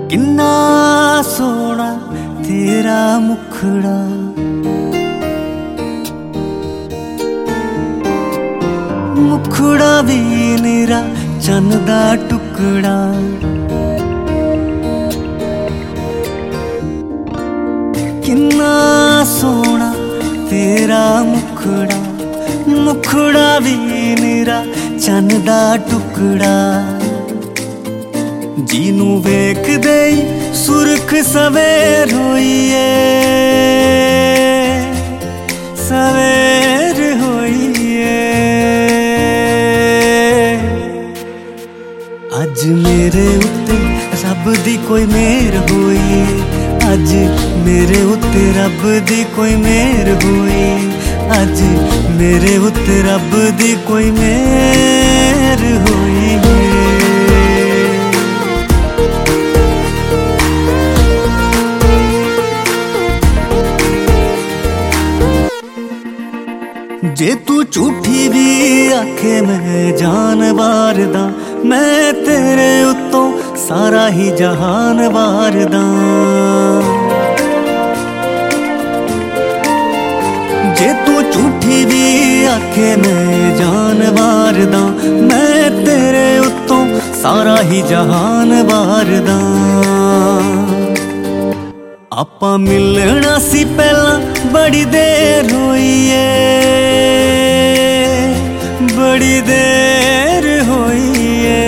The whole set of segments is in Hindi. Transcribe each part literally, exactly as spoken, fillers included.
किन्ना सोना तेरा मुखड़ा, मुखड़ा भी निरा चन्न दा टुकड़ा। किन्ना सोना तेरा मुखड़ा, मुखड़ा भी निरा चन्न दा टुकड़ा। जीनू वेख दे सुरख सवेर होइए, सवेर होइए। अज मेरे उत्ते रब दी कोई मेहर होई, अज मेरे उत्ते रब दी कोई मेहर होई, अज मेरे उत्ते रब दी कोई मेहर होई। जे तू झूठी भी आखे मैं जान वारदा, मैं तेरे उत्तों सारा ही जहान वारदा। जे तू झूठी भी आखे मैं जान वारदा, मैं तेरे उत्तों सारा ही जहान वारदा। आपां मिलना सी पहला बड़ी देर होइए, बड़ी देर होइए।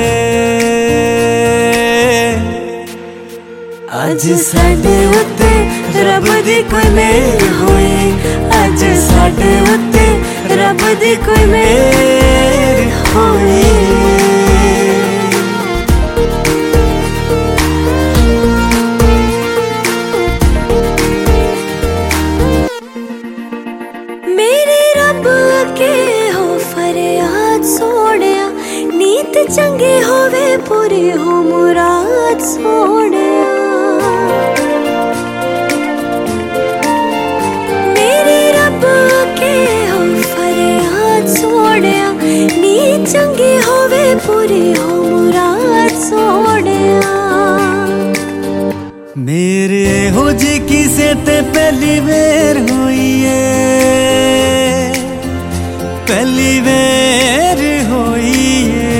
अज साडे उत्ते रब दी कोई मेहर होई, अज साडे उत्ते रब दी कोई मेहर होई। मेरे रब के हो फरियाद सोहणिया, नीत चंगी होवे पूरी हो मुराद सोहणिया। मेरे रब के हो फरियाद सोहणिया, नीत चंगी होवे पूरी हो मुराद सोहणिया। मेरे हो जी किसे ते पहली बेर होइए, पहली बेर होइए।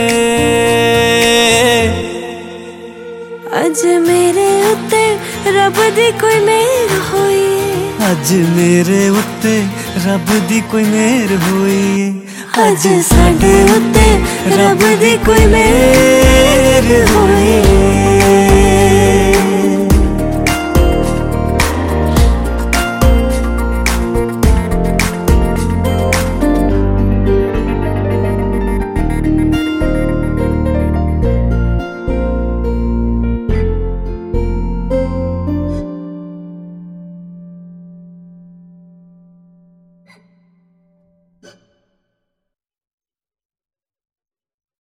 अज मेरे उत्ते रब दी कोई मेहर होई, अज मेरे उत्ते रब दी कोई मेहर होई, अज साडे उत्ते रब दी कोई मेहर होई।